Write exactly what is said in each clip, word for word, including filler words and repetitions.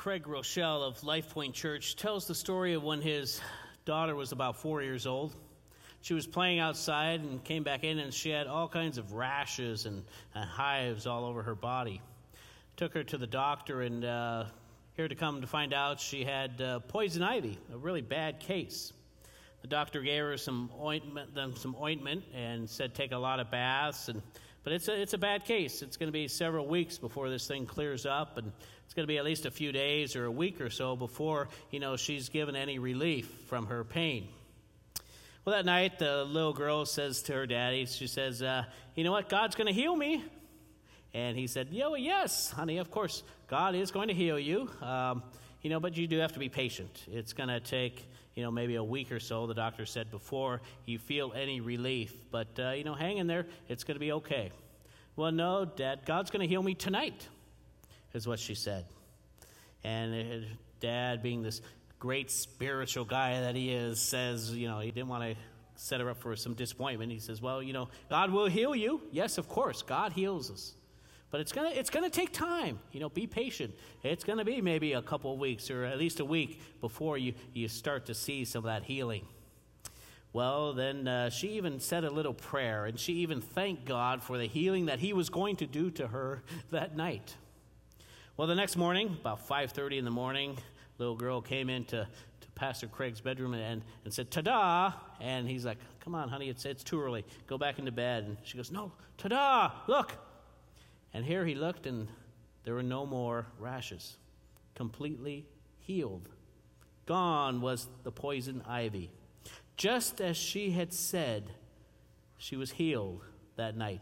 Craig Rochelle of Life Point Church tells the story of when his daughter was about four years old. She was playing outside and came back in, and she had all kinds of rashes and, and hives all over her body. Took her to the doctor, and uh, here to come to find out she had uh, poison ivy, a really bad case. The doctor gave her some ointment, them some ointment, and said take a lot of baths. And but it's a it's a bad case. It's going to be several weeks before this thing clears up, and it's going to be at least a few days or a week or so before you know she's given any relief from her pain. Well, that night the little girl says to her daddy, she says, uh, "You know what? God's going to heal me." And he said, "Yo, yes, honey. Of course, God is going to heal you. Um, you know, but you do have to be patient. It's going to take." You know, maybe a week or so, the doctor said, before you feel any relief. But, uh, you know, hang in there. It's going to be okay. Well, no, Dad, God's going to heal me tonight, is what she said. And uh, Dad, being this great spiritual guy that he is, says, you know, he didn't want to set her up for some disappointment. He says, well, you know, God will heal you. Yes, of course, God heals us. But it's gonna it's gonna take time. You know, be patient. It's gonna be maybe a couple of weeks or at least a week before you, you start to see some of that healing. Well, then uh, she even said a little prayer, and she even thanked God for the healing that he was going to do to her that night. Well, the next morning, about five thirty in the morning, little girl came into to Pastor Craig's bedroom and, and said, "Ta-da!" And he's like, "Come on, honey, it's it's too early. Go back into bed." And she goes, "No, ta-da! Look." And here he looked, and there were no more rashes. Completely healed. Gone was the poison ivy. Just as she had said, she was healed that night.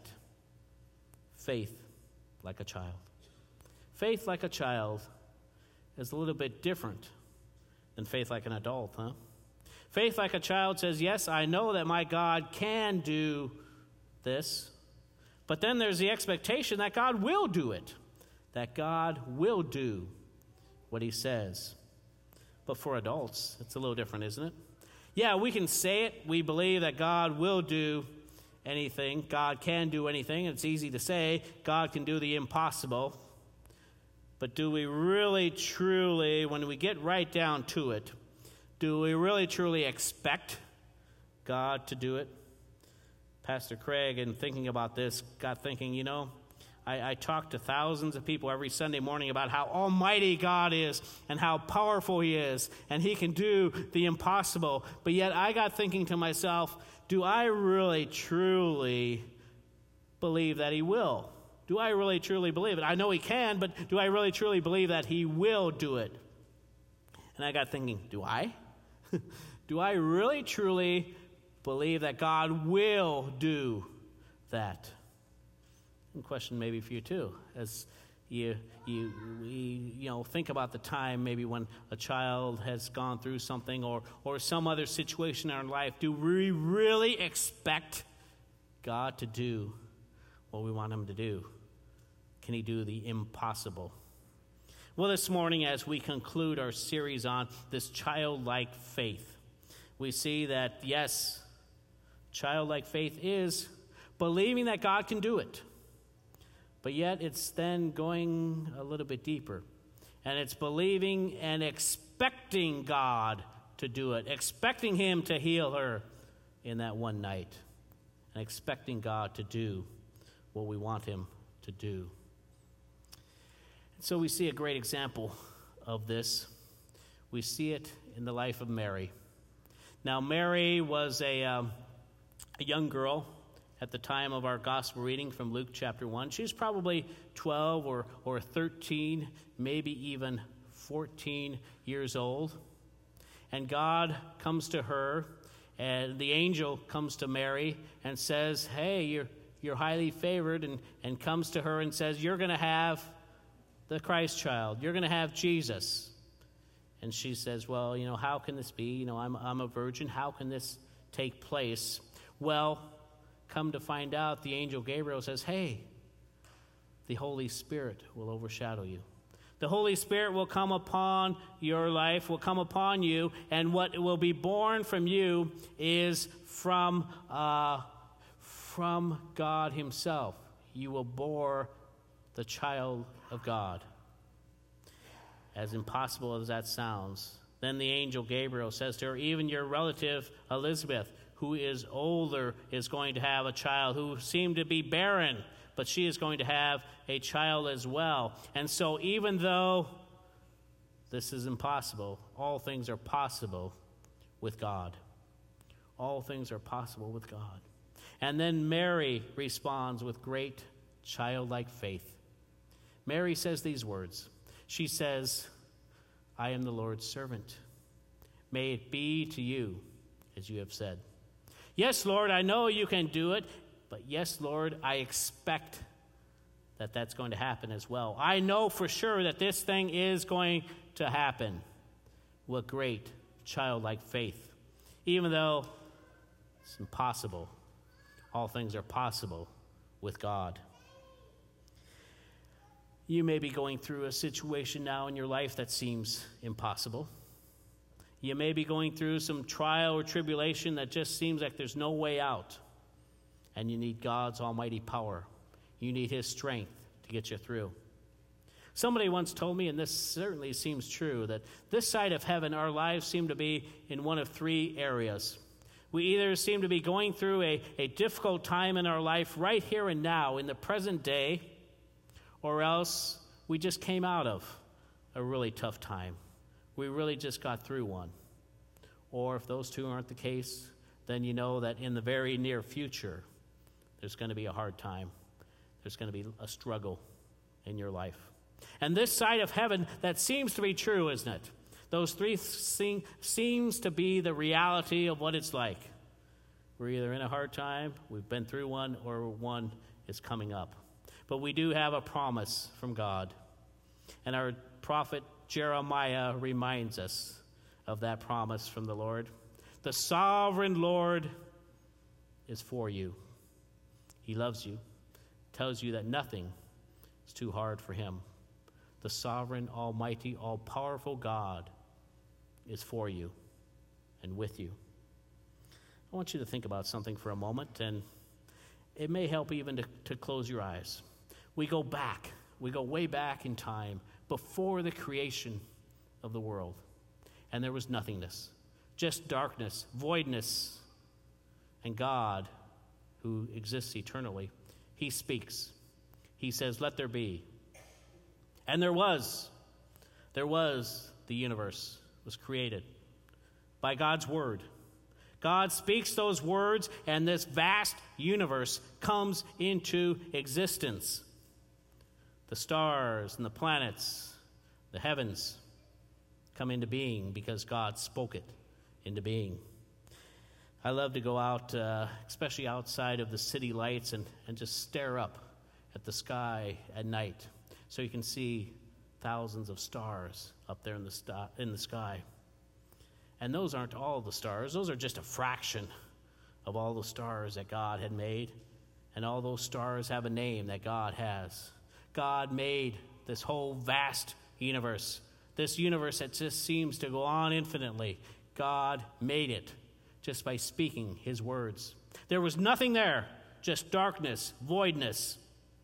Faith like a child. Faith like a child is a little bit different than faith like an adult, huh? Faith like a child says, yes, I know that my God can do this. But then there's the expectation that God will do it, that God will do what he says. But for adults, it's a little different, isn't it? Yeah, we can say it. We believe that God will do anything. God can do anything. It's easy to say God can do the impossible. But do we really, truly, when we get right down to it, do we really, truly expect God to do it? Pastor Craig, in thinking about this, got thinking, you know, I, I talk to thousands of people every Sunday morning about how almighty God is and how powerful he is and he can do the impossible. But yet I got thinking to myself, do I really, truly believe that he will? Do I really, truly believe it? I know he can, but do I really, truly believe that he will do it? And I got thinking, do I? Do I really, truly believe that God will do that? And question maybe for you too, as you you we, you know think about the time maybe when a child has gone through something or or some other situation in our life. Do we really expect God to do what we want him to do? Can he do the impossible? Well, this morning, as we conclude our series on this childlike faith, we see that yes, childlike faith is believing that God can do it. But yet it's then going a little bit deeper. And it's believing and expecting God to do it. Expecting him to heal her in that one night. And expecting God to do what we want him to do. And so we see a great example of this. We see it in the life of Mary. Now, Mary was a... Um, A young girl at the time of our gospel reading from Luke chapter one. She was probably twelve or, or thirteen, maybe even fourteen years old. And God comes to her, and the angel comes to Mary and says, hey, you're you're highly favored, and, and comes to her and says, you're going to have the Christ child. You're going to have Jesus. And she says, well, you know, how can this be? You know, I'm I'm a virgin. How can this take place? Well, come to find out, the angel Gabriel says, hey, the Holy Spirit will overshadow you. The Holy Spirit will come upon your life, will come upon you, and what will be born from you is from, uh, from God himself. You will bore the child of God. as impossible as that sounds. Then the angel Gabriel says to her, even your relative Elizabeth, who is older, is going to have a child, who seemed to be barren, but she is going to have a child as well. And so even though this is impossible, all things are possible with God. All things are possible with God. And then Mary responds with great childlike faith. Mary says these words. She says, I am the Lord's servant. May it be to you as you have said. Yes, Lord, I know you can do it, but yes, Lord, I expect that that's going to happen as well. I know for sure that this thing is going to happen. What great childlike faith. Even though it's impossible, all things are possible with God. You may be going through a situation now in your life that seems impossible. You may be going through some trial or tribulation that just seems like there's no way out. And you need God's almighty power. You need his strength to get you through. Somebody once told me, and this certainly seems true, that this side of heaven, our lives seem to be in one of three areas. We either seem to be going through a, a difficult time in our life right here and now, in the present day, or else we just came out of a really tough time. We really just got through one. Or if those two aren't the case, then you know that in the very near future, there's going to be a hard time. There's going to be a struggle in your life. And this side of heaven, that seems to be true, isn't it? Those three seem, seems to be the reality of what it's like. We're either in a hard time, we've been through one, or one is coming up. But we do have a promise from God. And our prophet Jeremiah reminds us of that promise from the Lord. The sovereign Lord is for you. He loves you, tells you that nothing is too hard for him. The sovereign, almighty, all-powerful God is for you and with you. I want you to think about something for a moment, and it may help even to, to close your eyes. We go back. We go way back in time before the creation of the world. And there was nothingness, just darkness, voidness. And God, who exists eternally, he speaks. He says, let there be. And there was. There was the universe was created by God's word. God speaks those words, and this vast universe comes into existence. The stars and the planets, the heavens, come into being because God spoke it into being. I love to go out, uh, especially outside of the city lights, and, and just stare up at the sky at night so you can see thousands of stars up there in the, st- in the sky. And those aren't all the stars. Those are just a fraction of all the stars that God had made. And all those stars have a name that God has. God made this whole vast universe. This universe that just seems to go on infinitely. God made it just by speaking his words. There was nothing there, just darkness, voidness.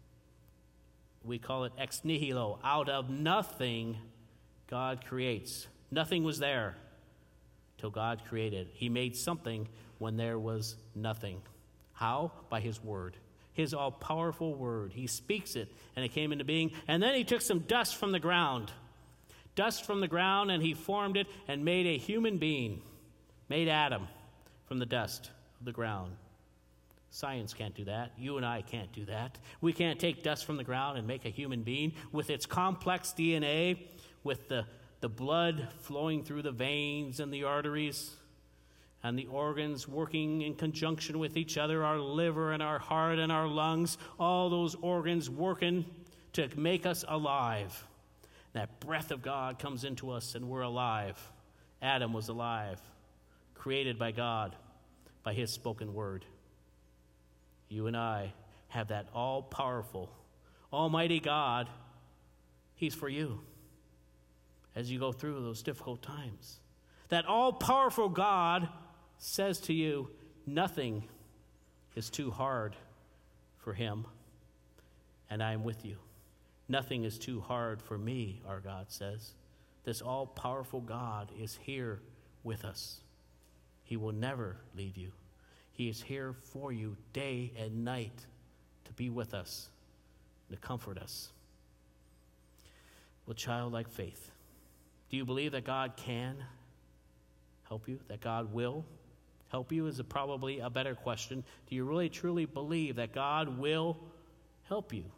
We call it ex nihilo. Out of nothing, God creates. Nothing was there till God created. He made something when there was nothing. How? By his word. His all-powerful word. He speaks it, and it came into being. And then he took some dust from the ground. Dust from the ground, and he formed it and made a human being. Made Adam from the dust of the ground. Science can't do that. You and I can't do that. We can't take dust from the ground and make a human being with its complex D N A, with the, the blood flowing through the veins and the arteries, and the organs working in conjunction with each other, our liver and our heart and our lungs, all those organs working to make us alive. That breath of God comes into us and we're alive. Adam was alive, created by God, by his spoken word. You and I have that all-powerful, almighty God. He's for you as you go through those difficult times. That all-powerful God says to you, nothing is too hard for him, and I am with you. Nothing is too hard for me, our God says. this all-powerful God is here with us. He will never leave you. He is here for you day and night to be with us, to comfort us. With childlike faith, do you believe that God can help you, that God will help you is a, probably a better question. Do you really truly believe that God will help you?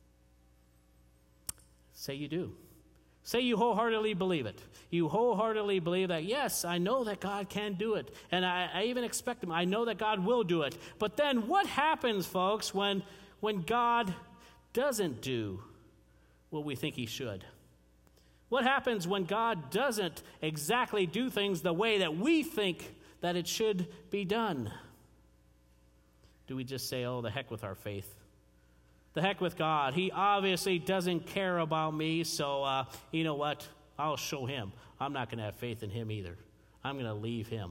Say you do. Say you wholeheartedly believe it. You wholeheartedly believe that, yes, I know that God can do it. And I, I even expect him. I know that God will do it. But then what happens, folks, when, when God doesn't do what we think he should? What happens when God doesn't exactly do things the way that we think that it should be done? Do we just say, oh, the heck with our faith? The heck with God. He obviously doesn't care about me, so uh, you know what? I'll show him. I'm not going to have faith in him either. I'm going to leave him.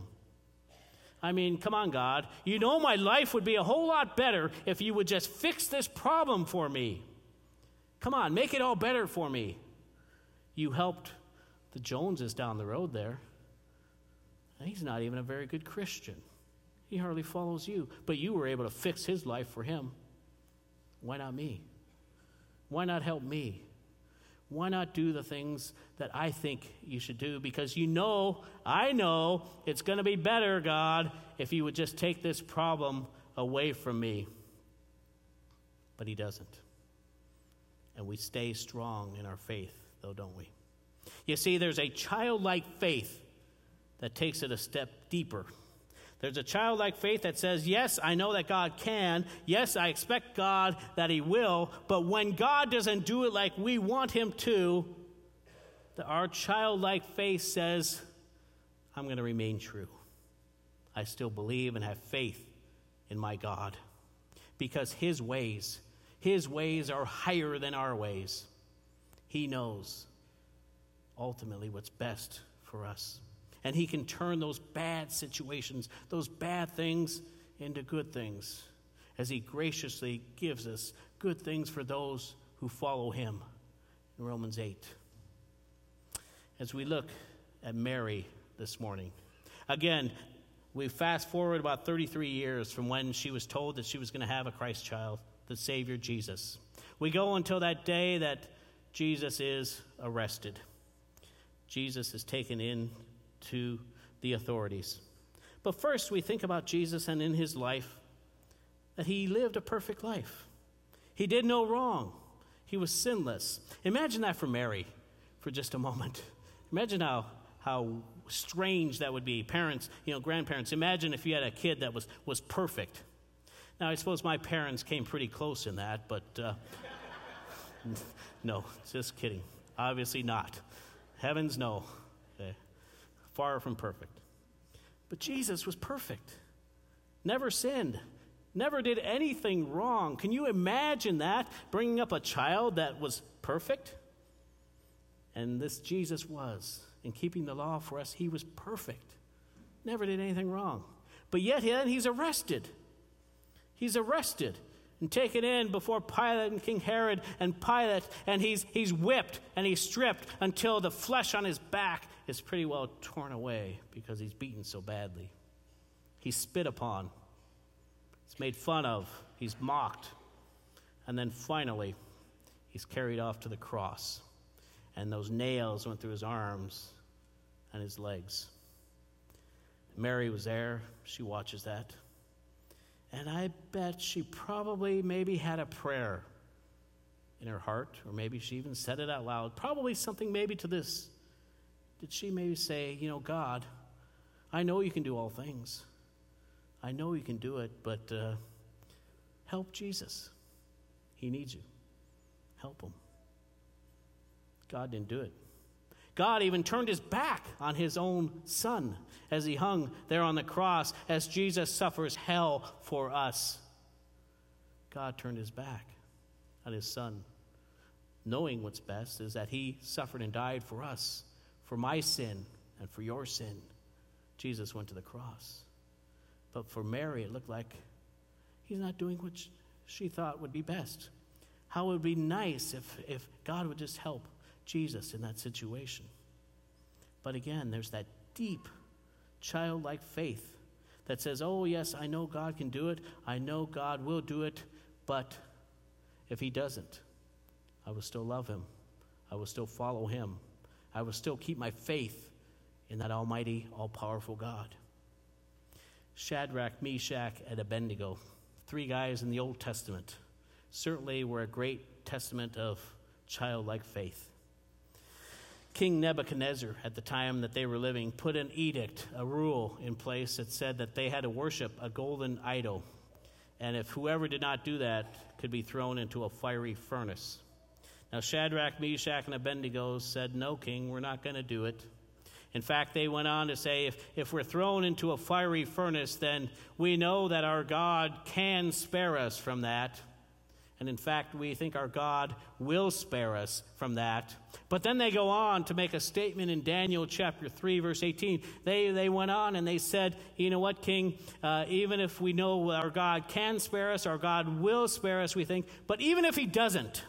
I mean, come on, God. You know my life would be a whole lot better if you would just fix this problem for me. Come on, make it all better for me. You helped the Joneses down the road there. He's not even a very good Christian. He hardly follows you. But you were able to fix his life for him. Why not me? Why not help me? Why not do the things that I think you should do? Because you know, I know, it's going to be better, God, if you would just take this problem away from me. But he doesn't. And we stay strong in our faith, though, don't we? You see, there's a childlike faith that takes it a step deeper. There's a childlike faith that says, yes, I know that God can. Yes, I expect God that he will. But when God doesn't do it like we want him to, the, our childlike faith says, I'm going to remain true. I still believe and have faith in my God. Because his ways, his ways are higher than our ways. He knows ultimately what's best for us. And he can turn those bad situations, those bad things, into good things, as he graciously gives us good things for those who follow him in Romans eight. As we look at Mary this morning, again, we fast forward about thirty-three years from when she was told that she was going to have a Christ child, the Savior Jesus. We go until that day that Jesus is arrested. Jesus is taken in to the authorities. But first we think about Jesus and in his life that he lived a perfect life. He did no wrong. He was sinless. Imagine that for Mary for just a moment. Imagine how how strange that would be. Parents, you know, grandparents, imagine if you had a kid that was, was perfect. Now, I suppose my parents came pretty close in that, but uh, no, just kidding. Obviously not. Heavens, no. Okay. Far from perfect. But Jesus was perfect. Never sinned. Never did anything wrong. Can you imagine that? Bringing up a child that was perfect? And this Jesus was. In keeping the law for us, he was perfect. Never did anything wrong. But yet then he's arrested. He's arrested and taken in before Pilate and King Herod and Pilate, and he's he's whipped and he's stripped until the flesh on his back is pretty well torn away because he's beaten so badly. He's spit upon. He's made fun of. He's mocked. And then finally, he's carried off to the cross. And those nails went through his arms and his legs. Mary was there. She watches that. And I bet she probably maybe had a prayer in her heart, or maybe she even said it out loud. Probably something maybe to this. Did she maybe say, you know, God, I know you can do all things. I know you can do it, but uh, help Jesus. He needs you. Help him. God didn't do it. God even turned his back on his own son as he hung there on the cross, as Jesus suffers hell for us. God turned his back on his son, knowing what's best is that he suffered and died for us, for my sin and for your sin. Jesus went to the cross. But for Mary, it looked like he's not doing what she thought would be best. How it would be nice if, if God would just help Jesus in that situation. But again, there's that deep, childlike faith that says, oh, yes, I know God can do it. I know God will do it. But if he doesn't, I will still love him. I will still follow him. I will still keep my faith in that almighty, all-powerful God. Shadrach, Meshach, and Abednego, three guys in the Old Testament, certainly were a great testament of childlike faith. King Nebuchadnezzar, at the time that they were living, put an edict, a rule in place that said that they had to worship a golden idol. And if whoever did not do that could be thrown into a fiery furnace. Now Shadrach, Meshach, and Abednego said, no, king, we're not going to do it. In fact, they went on to say, if, if we're thrown into a fiery furnace, then we know that our God can spare us from that. And in fact, we think our God will spare us from that. But then they go on to make a statement in Daniel chapter three, verse eighteen. They, they went on and they said, you know what, King, uh, even if we know our God can spare us, our God will spare us, we think, but even if he doesn't,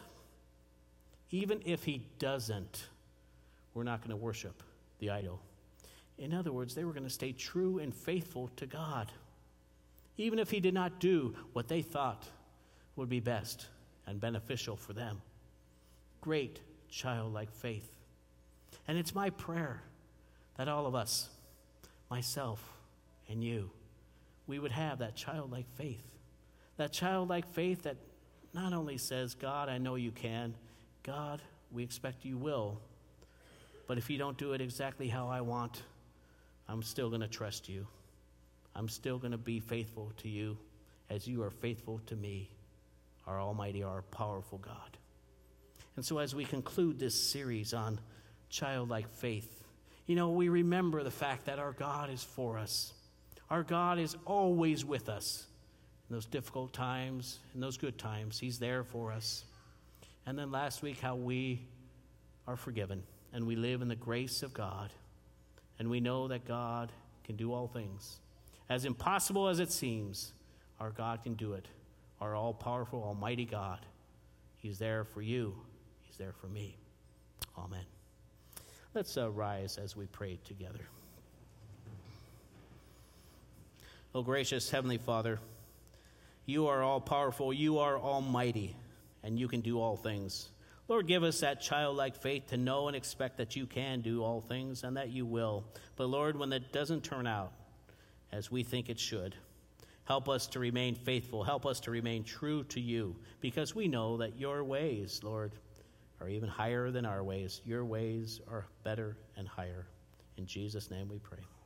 even if he doesn't, we're not going to worship the idol. In other words, they were going to stay true and faithful to God, even if he did not do what they thought would be best and beneficial for them. Great childlike faith. And it's my prayer that all of us, myself and you, we would have that childlike faith. That childlike faith that not only says, God, I know you can. God, we expect you will. But if you don't do it exactly how I want, I'm still going to trust you. I'm still going to be faithful to you as you are faithful to me, our almighty, our powerful God. And so as we conclude this series on childlike faith, you know, we remember the fact that our God is for us. Our God is always with us. In those difficult times, in those good times, he's there for us. And then last week, how we are forgiven and we live in the grace of God. And we know that God can do all things. As impossible as it seems, our God can do it. Our all-powerful, almighty God. He's there for you. He's there for me. Amen. Let's uh, rise as we pray together. Oh, gracious Heavenly Father, you are all-powerful, you are almighty, and you can do all things. Lord, give us that childlike faith to know and expect that you can do all things and that you will. But Lord, when that doesn't turn out as we think it should, help us to remain faithful. Help us to remain true to you, because we know that your ways, Lord, are even higher than our ways. Your ways are better and higher. In Jesus' name we pray.